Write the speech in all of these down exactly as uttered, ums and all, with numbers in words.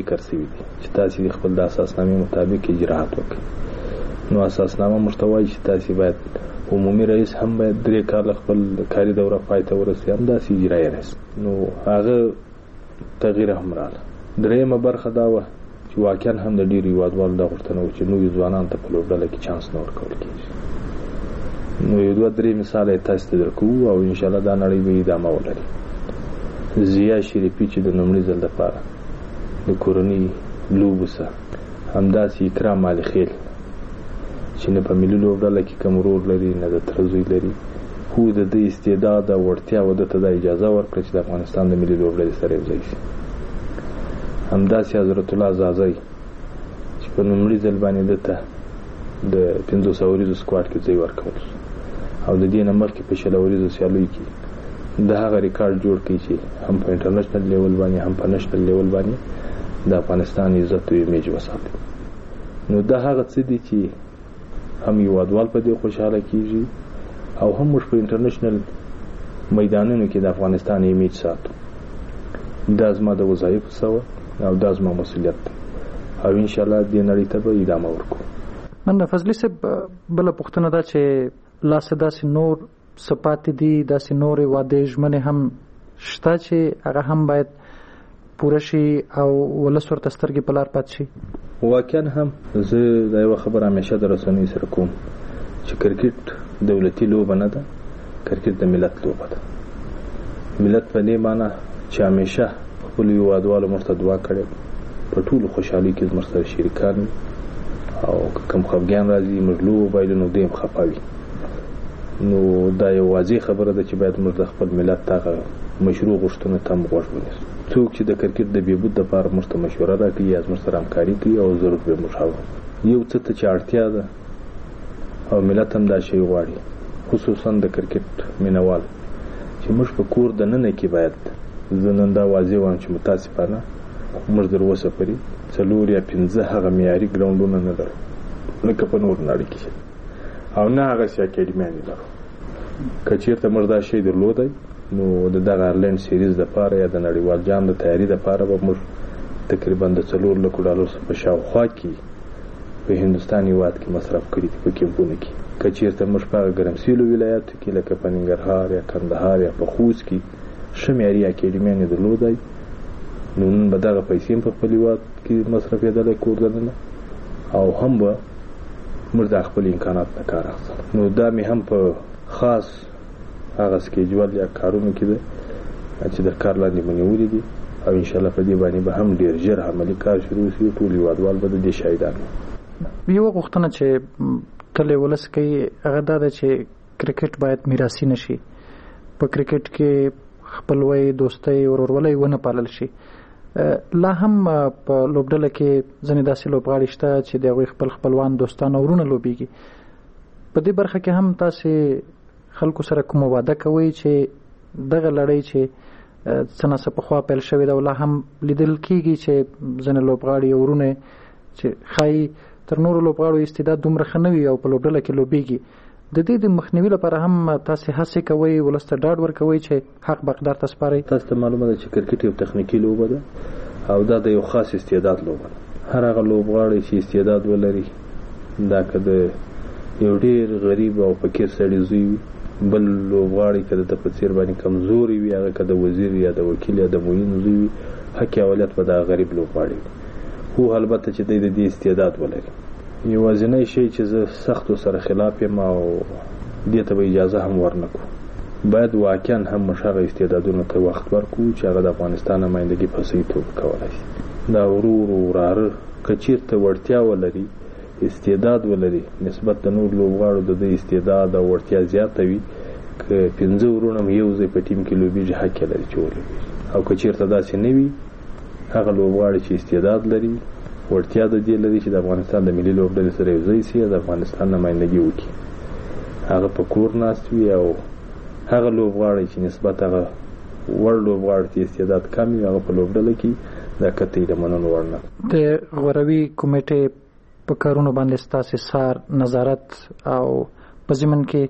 ذکر شوي دي چې تاسې د خپل د اساسنامې مطابق اجراحات وکړئ. نو اساسنامه موږ ته وایي چې تاسې باید عمومي رئیس هم باید درې کاله خپل کاري دوره پای ته ورسوي، همداسې اجرایي رئیس. نو هغه تغییر هم راغله. درېیمه برخه دا وه چې واقعا هم د ډېرو هېوادوالو دا غوښتنه وه چې نویو ځوانانو ته په لوبډله کې چانس نه ورکول کېږي. نو یو دوه درې مثاله یې تاسو ته درکوو او انشاءالله دا نړۍ به ادامه ولري. ضیا شریفي چې د لومړي ځل دپاره د کورنۍ لوبو سره، همداسې اکرام علي خیل چې نه په ملي لوبډله کې کوم رول لري نه د تره زوی لري، خو د ده استعداد او وړتیا و ده ته دا اجازه ورکړه چې د افغانستان د ملي لوبډلې سره یو ځای شي. همداسې حضرت الله زازی چې په لومړي ځل باندې ده ته د پنځوس اوریزو سکواډ کې ځای ورکول شو او د دې نه مخکې په شل اوریزو سیالیو کې د هغه ریکارډ جوړ کړي چې هم په انټرنیشنل لیول باندې هم په نشنل لیول باندې د افغانستان عزت او ایمیج وساتي. نو دا هغه څه دي چې هم هېوادوال په دې خوشحاله کېږي او هم موږ په انټرنیشنل میدانونو کې د افغانستان ایمیج ساتو. دا زما د وظایفو څه وه او دا زما مسؤلیت دی او انشاءالله دې نړۍ ته به ادامه ورکړو. من فضلي صاحب بله پوښتنه ده چې لاسه داسې نور څه پاتې دي، داسې نورې وعدې ژمنې هم شته چې هغه هم باید پوره شي او ولس ورته سترګې په لار پاتې شي؟ واقعا هم زه دا یوه خبره همیشه د رسنیو سره کوم چې کرکټ دولتي لوبه نه ده، کرکټ د ملت لوبه ده. ملت په دې معنی چې همیشه خپلو هېوادوالو موږ ته دعا کړې په ټولو خوشحالۍ کې زموږ سره شریکان وي او که کوم خفګان راځي موږ لوبه بایلو نو دوی هم خفه وي. نو دا یو واضح خبره ده چې باید موږ د خپل ملت هغه مشروع غوښتنو ته هم غوږ ونیسو. څوک چې د کرکټ د بهبود دپاره موږ ته مشوره راکوي یا زموږ سره همکاري کوي او ضرور به موږ هغه یو څه ته چې اړتیا ده او ملت هم دا شی غواړي، خصوصا د کرکټ مینوال چې موږ په کور د ننه کې باید زه نن دا واضح وایم چې متاسفانه موږ در اوسه پورې څلور یا پنځه هغه معیاري ګراونډونه نه لرو لکه په نور نړۍ کې او نه هغسې اکیډمیانې لرو. که چېرته موږ دا شی درلودی نو د دغه آرلینډ سیریز دپاره یا د نړیوال جام د تیاري دپاره به موږ تقریبا د څلور لکو ډالرو په شاوخوا کې په هندوستان هېواد کې مصرف کړي دي په کیمپونو کې. که چېرته موږ په هغه ګرمسیرو ولایاتو کې لکه په ننګرهار یا کندهار یا په خوست کې ښه معیاري اکیډمیانې درلودی نو نن به دغه پیسې هم په خپل هېواد کې مصرفېدلی کور دننه او هم به موږ د خپل امکانات نه کار اخیستل. نو دا مې هم په خاص هغه سکیجول یا کارونو کې ده چې د کار لاندې مې نیولي دي او انشاءالله په دې باندې به هم ډېر ژر عملي کار شروع شي. ټول هېوادوال به د دې شاهدان وي. یوه غوښتنه چې کله ولس کوي هغه دا ده چې کرکټ باید میراثي نه شي، په کرکټ کې خپلوۍ، دوستۍ، ورورولۍ ونه پالل شي. لا هم په لوبډله کې ځینې داسې لوبغاړي شته چې د هغوی خپل خپلوان، دوستان او ورونه لوبیږي. په دې برخه کې هم تاسې خلکو سره کومه وعده کوئ چې دغه لړۍ چې څه ناڅه پخوا پیل شوې ده او لا هم لیدل کېږي چې ځینې لوبغاړي او ورونه چې ښایي تر نورو لوبغاړو استعداد دومره ښه نه وي او په لوبډله کې لوبیږي، د دې د مخنیوي لپاره هم تاسې هڅې کوئ، ولس ته ډاډ ورکوئ چې حق به اقدار ته سپارئ؟ تاسو ته معلومه ده چې کرکټ یو تخنیکي لوبه ده او دا د یو خاص استعداد لوبه ده. هر هغه لوبغاړی چې استعداد ولري، دا که د یو ډېر غریب او فقیر سړي زوی وي، بل لوبغاړی که د په څېر باندې کمزوري وي، هغه که د وزیر یا د وکیل یا د معین زوی وي، حق اولت به دغه غریب لوبغاړی وي. خو البته چې دی د دې استعداد ولري. یوازینی شی چې زه سختو سره خلاف یم او دې ته به اجازه هم ورنکړو، باید واقعا هم موږ هغه استعدادونو ته وخت ورکړو چې هغه د افغانستان نمایندګي په صحیح توګه کولی شي. دا ورور وراره که چېرته وړتیا ولري، استعداد ولري، نسبت د نور لوبغاړو د دې استعداد او وړتیا زیاته وي، که پنځه ورونه هم یو ځای په ټیم کې لوبېږي حق یې لري چې ولوبېږي. او که چېرته داسې نه وي، هغه لوبغاړي چې استعداد لري، وړتیا د دې لري چې د افغانستان د ملي لوبډلې سره یو ځای شي، د افغانستان نمایندګي وکړي، هغه په کور ناست وي. او هغه لوبغاړی چې نسبت هغه وړ لوبغاړي ته استعداد کم وي، هغه په لوبډله کې دا قطعي د منلو وړ نه. د غوروي کمیټې په کارونو باندې ستاسې سار، نظارت او په ضمن کې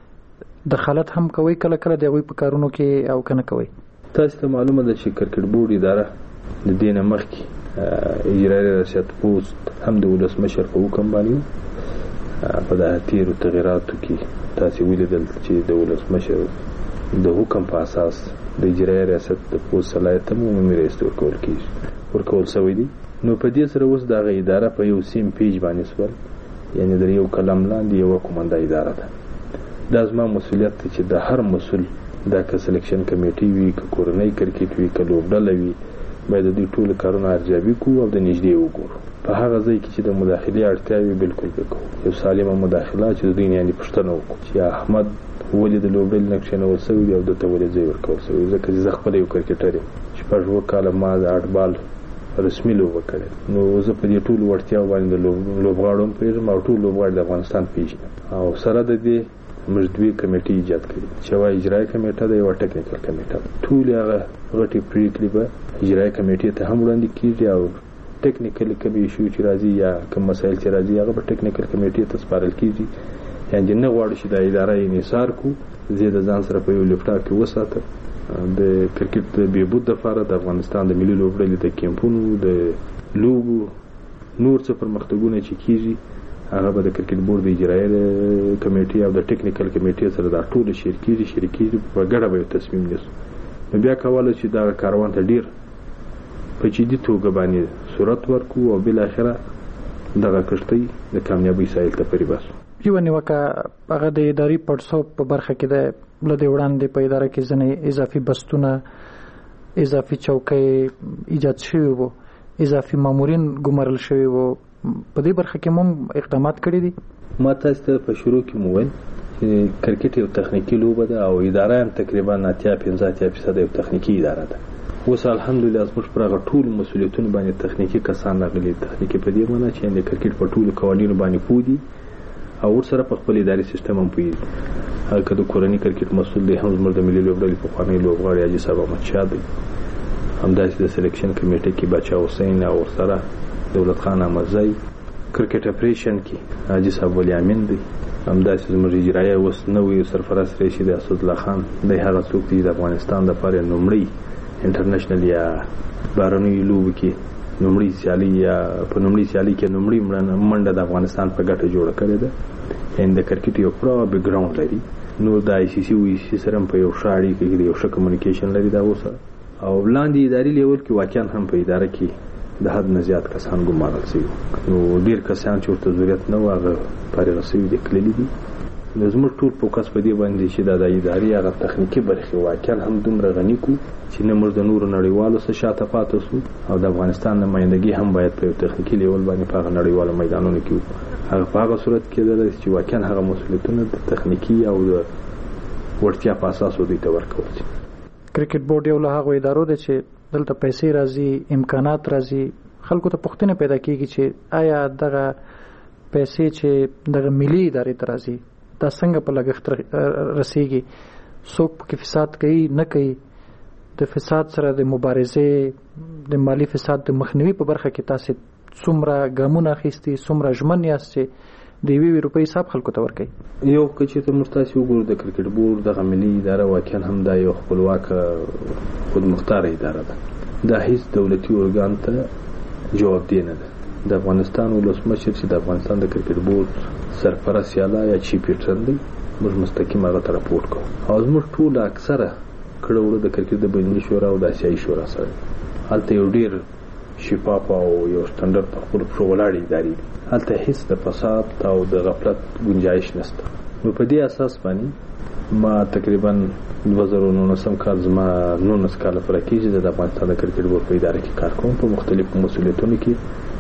دخالت هم کوئ کله کله د هغوی په کارونو کې او که نه کوئ؟ تاسو ته معلومه ده چې کرکټ بورډ اداره د دې نه مخکې اجرایي ریاست پوست هم د ولسمشر په حکم باندې په دغه تیرو تغیراتو کې تاسې ولیدل چې د ولسمشر د حکم په اساس د اجرایي ریاست د پوست صلاحیت هم عمومي رئیس ته ورکول کېږي ورکول شوی دی. نو په دې سره اوس دغه اداره په یو سیم پیج باندې سول، یعنې د یو قلم لاندې یوه کومنده اداره ده. دا زما مسؤلیت دی چې د هر مسؤل دا که سلیکشن کمیټي وي، که کورنۍ کرکټ وي، که لوبډله وي، باید د دوی ټول کارونه ارزیابي کوو او د نږدې وګورو. په هغه ځای کې چې د مداخلې اړتیا وي بالکل وکړو، یو سالمه مداخله چې د دوی یعنې پوښتنه وکړو چې احمد ولې د لوبډلې نه کښېنول شوی دی او دته ولې ځای ورکول شوی. ځکه چې زه خپله یو کرکټر یم، شپږ اووه کاله ما د اټبال رسمي لوبه کړې، نو زه په دې ټولو وړتیاو باندې د لوبغاړو هم پوهېږم او ټول لوبغاړي د افغانستان پېژنم. او سره د دې موږ دوې کمیټې ایجاد کړي چې یوه اجرایي کمیټه ده، یوه ټکنیکل کمیټه ده. ټولې هغه غټې پرېکړې به اجرایي کمیټې ته هم وړاندې کېږي او ټکنیکل کوم ایشو چې راځي یا کوم مسایل چې راځي هغه به ټکنیکل کمیټې ته سپارل کېږي. یعنې نه غواړو چې دا اداره یې انحصار کړو، زه د ځان سره په یو لیپټاپ کې وساتم. د کرکټ د بهبود دپاره د افغانستان د ملي لوبډلې د کیمپونو د لوبو نور څه پرمختګونه چې کېږي هغه به د کرکټ بورډ د اجرایي کمیټې او د ټکنیکل کمیټې سره دا ټول شیر کېږي شریک کېږي په ګډه به یو تصمیم نیسو. نو بیا کولی چې دغه کاروان ته ډېر په جدي توګه باندې صورت ورکړو او بالاخره دغه کښتۍ د کامیابۍ ساحل ته پرې باسو. یوه نیوکه هغه د اداري پړسوب په برخه کې ده. له دې وړاندې په اداره کې ځینې اضافي بستونه، اضافي چوکۍ ایجاد شوي وو، اضافي مامورین ګمارل شوي وو. په دې برخه کې هم اقدامات کړي دي. ما تاسو ته په شروع کې مو ویل چې کرکټ یو تخنیکي لوبه ده او اداره هم تقریبا اتیا پنځه اتیا فیصده یو تخنیکي اداره ده. اوس الحمدلله زموږ پر هغه ټول مسؤلیتونه باندې تخنیکي کسان راغلي. تخنیکي په دې معنی چې د کرکټ په ټولو قوانینو باندې پوه دي او ورسره په خپل اداري سیستم هم پوهېږي. هغه که د کورني کرکټ مسؤل دی هم زموږ د ملي لوبډلې پخوانی لوبغاړی حاجي صاحب احمد شاه دی، همداسې د سلیکشن کمیټې کې باچا حسین او ورسره دولت خان احمدزی، کرکټ اپریشن کې حاجي صاحب ولی امین دی، همداسې زموږ اجرایه اوس نوی سرفرست رئیس دی اسدالله خان دی. هغه څوک دی د افغانستان دپاره لومړی انټرنیشنل یا بهرنیو لوبو کې لومړی سیالي یا په لومړۍ سیالي کې لومړۍ منډه د افغانستان په ګټه جوړه کړې ده. یعنې د کرکټ یو پوره بیکګراونډ لري. نو د آی سی سی او ای سی سره هم په یو ښه اړیکه کې یو ښه کمیونیکیشن لري دا اوسه. او لاندې اداري لیول کې واقعا هم په اداره کې د حد نه زیات کسان ګمارل شوي. نو ډېر کسان چې ورته ضرورت نه و هغه فارغه شوي دي، تللي دي. نو زموږ ټول فوکس په دې باندې چې دا د ادارې هغه تخنیکي برخې واقعا هم دومره غني کړو چې نه موږ د نورو نړیوالو څخه شاته پاتې شو او د افغانستان نمایندګي هم باید په یو تخنیکي لیول باندې په هغه نړیوالو میدانونو کې وکړو. هغه په هغه صورت کې ده چې واقعا هغه مسؤلیتونه د تخنیکي او د وړتیا په اساس دوی ته ورکول شي. کرکټ بورډ یو له هغو ادارو دی چې دلته پیسې راځي، امکانات راځي، خلکو ته پوښتنه پیدا کېږي چې آیا دغه پیسې چې دغه ملي ادارې ته راځي دا څنګه په لګښت رسیږي؟ څوک پکې فساد کوي نه کوي؟ د فساد سره د مبارزې د مالی فساد د مخنیوي په برخه کې تاسې څومره ګامونه اخیستي، څومره ژمن یاست چې د یوې یوې روپۍ حساب خلکو ته ورکوي؟ یو که چېرته موږ تاسې وګورو د کرکټ بورډ دغه ملي اداره واقعا هم دا یو خپلواکه خودمختاره اداره ده. دا هیڅ دولتي ارګان ته جوابدې نه ده. د افغانستان ولسمشر چې د افغانستان د کرکټ بورډ سرپرست یاله یا چیف پیټرن دی، موږ مستقیم هغه ته راپورټ کوو. او زموږ ټوله اکثره کړه وړه د کرکټ د بینالمللي شورا او د اسیایي شورا سره هلته یو ډېر شفاف او یو سټنډرډ په خپلو پښو ولاړې ادارې دي. هلته هیڅ د فساد او د غفلت ګنجایش نشته. نو په دې اساس باندې ما تقریبا دوه زره نولسم کال زما نولس کاله پوره کېږي د افغانستان د کرکټ بورډ په اداره کې کار کوم په مختلفو مسؤلیتونو کې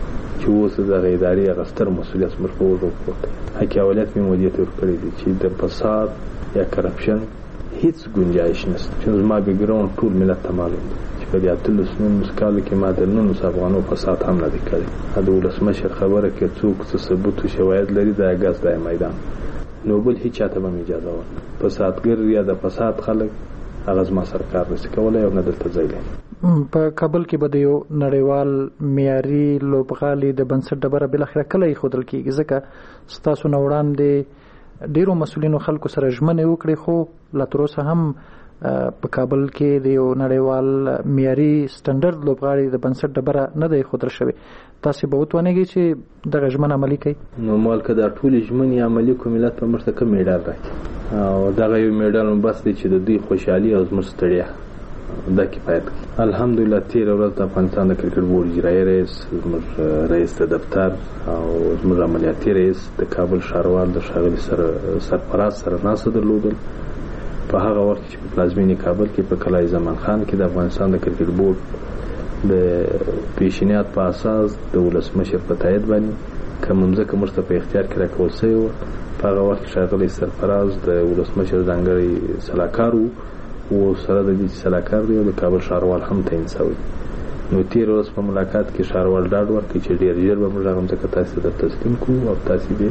چې اوس دغه ادارې هغه ستر مسؤلیت زموږ په اوږو پورته. حقیقي اولت مې مدیر ته ورکړی دی چې د فساد یا کرپشن هیڅ ګنجایش نشته. چې زما بیکګراونډ ټول ملت ته معلوم دی چې په دې اتلس نولس کالو کې ما د نولس افغانو فساد هم نه دی کړی. د ولسمشر خبره کې څوک څه ثبوت او شواهد لري دا ګز دی میدان. نو بل هیڅ چاته به مې اجازه ورنه فسادګر یا د فساد خلک هغه زما سره کار نشي کولی او نه دلته ځای لري. په کابل کې به د یو نړیوال معیاري لوبغالي د بنسټ ډبره بالاخره کله ایښودل کېږي؟ ځکه ستاسو نه وړاندې ډېرو مسؤلینو خلکو سره ژمنې وکړې خو لا تر اوسه هم په کابل کې د یو نړیوال معیاري سټنډرډ لوبغاړي د بنسټ ډبره نه دی ښودل شوې. تاسې به وتوانېږئ چې دغه ژمنه عملي کوي؟ نو مال که دا ټولې ژمنې عملي کړو ملت به موږ ته کوم میډال راکړي او دغه یو میډال مو بس دی چې د دوی خوشحالي او زموږ ستړیا دا کفایت کوي. الحمدلله تېره ورځ د افغانستان د کرکټ بورډ اجرایي رئیس زموږ رئیس د دفتر او زموږ عملیاتي رئیس د کابل ښاروال د ښاغلي سرفراز سره ناسته درلودل په هغه وخت چې په پلازمینې کابل کې په کلای زمان خان کې د افغانستان د کرکټ بورډ د پیشنهاد په اساس د ولسمشر په تایید باندې کوم ځمکه موږ ته په اختیار کې راکول شوې وه. په هغه وخت کې ښاغلی سرفراز د ولسمشر ځانګړی سلاکار و او سره د دې سلاکار دی او د کابل ښاروال هم تعین شوی. نو تېره ورځ په ملاقات کې ښاروال ډاډ ورکړي چې ډېر ژر به موږ هغه ځمکه تاسې ته در تسلیم کړو او تاسې به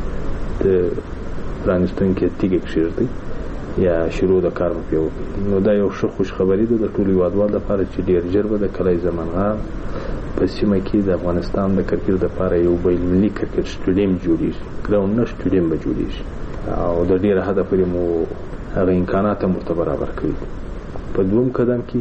د پرانیستونکي تیږې کښېږدئ یا شروع د کار پرې وکړي. نو دا یو ښه خوشخبري ده د ټولو هېوادوالو لپاره چې ډېر ژر به د کلای زمان خان په سیمه کې د افغانستان د کرکټ دپاره یو بینالمللي کرکټ سټیډیم جوړېږي، ګراونډ نه سټیډیم به جوړېږي او د ډېره حده پورې مو هغه امکانات هم ورته برابر کړي. په دوم قدم کې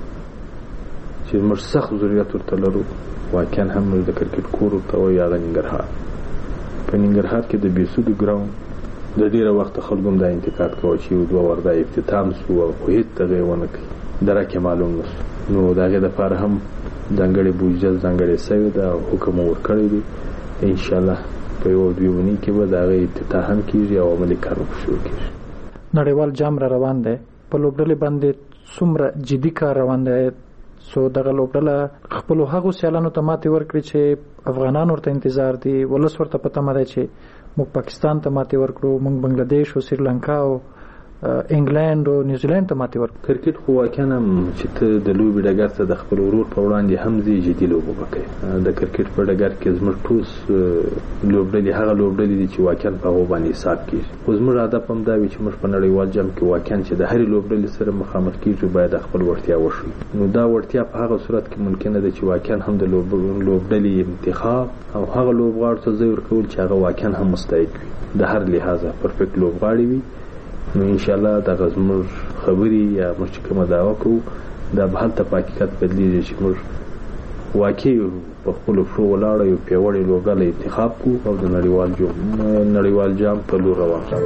چې موږ سخت ضرورت ورته لرو واقعا هم موږ د کرکټ کور ورته وایو هغه ننګرهار. په ننګرهار کې د بیسودو ګراونډ د ډېره وخته خلکو هم دا انتقاد کوه چې یو دوه ورده افتتام سو او خو هېڅ دغه یې ونه کړي، درک یې معلوم نه سو. نو د هغې دپاره هم ځانګړې بودجه ځانګړې شوې ده او حکم مو ورکړی دی. انشاءالله په یو دوې اونۍ کې به د هغې افتتاح هم کېږي او عملي کار به شروع کېږي. نړیوال جام را روان دی، په لوبډلې باندې څومره جدي کار روان دی؟ سو دغه لوبډله خپلو هغو سیالانو ته ماتې ورکړي چې افغانان ورته انتظار دي، ولس ورته په تمه دی چې موږ پاکستان ته ماتې ورکړو، موږ بنګلادیش او سریلانکا او انګلند او نیوزیلند ته ماتې ورکړو. کرکټ خو واقعا هم چې ته د لوبې ډګر ته د خپل ورور په وړاندې هم ځې جدي لوبه به کوې. د کرکټ په ډګر کې زموږ ټول لوبډلې هغه لوبډلې دي چې واقعا په هغو باندې حساب کېږي. خو زموږ هدف هم دا وي چې موږ په نړیوال جام کې واقعا چې د هرې لوبډلې سره مخامخ کېږو باید خپل وړتیا وښیو. نو دا وړتیا په هغه صورت کې ممکنه ده چې واقعا هم د لوبډلې انتخاب او هغه لوبغاړو ته ځای ورکول چې هغه واقعا هم مستحق وي، د هر لحاظه پرفیکټ لوبغاړي وي. نو انشاءالله دغه زموږ خبرې یا موږ چې کومه دعوه کوو دا به هلته په حقیقت بدلېږي چې موږ واقعي په خپلو پښو ولاړه یو پیاوړی لوبډله انتخاب کړو او د نړیوال جام نړیوال جام په لور روان شو.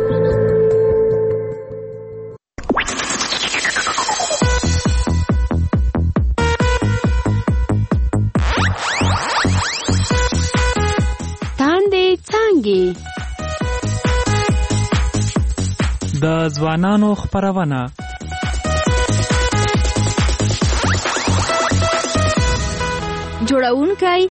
تاندې څانګې د ځوانانو خپرونه جوړونکی